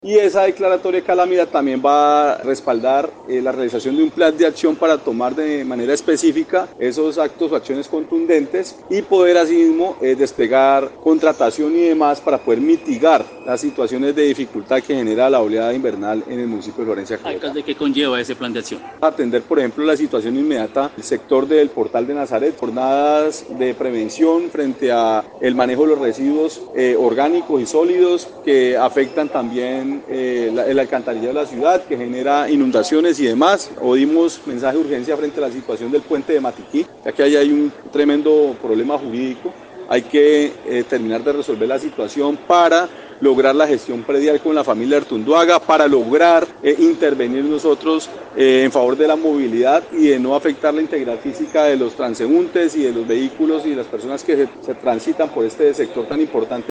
Y esa declaratoria de calamidad también va a respaldar la realización de un plan de acción para tomar de manera específica esos actos o acciones contundentes y poder asimismo desplegar contratación y demás para poder mitigar las situaciones de dificultad que genera la oleada invernal en el municipio de Florencia. ¿De qué conlleva ese plan de acción? Atender, por ejemplo, la situación inmediata del sector del Portal de Nazaret, jornadas de prevención frente a el manejo de los residuos orgánicos y sólidos que afectan también el alcantarillado de la ciudad, que genera inundaciones y demás. O dimos mensaje de urgencia frente a la situación del puente de Matiquí, ya que ahí hay un tremendo problema jurídico. Hay que terminar de resolver la situación para lograr la gestión predial con la familia Artunduaga, para lograr intervenir nosotros en favor de la movilidad y de no afectar la integridad física de los transeúntes y de los vehículos y de las personas que se transitan por este sector tan importante.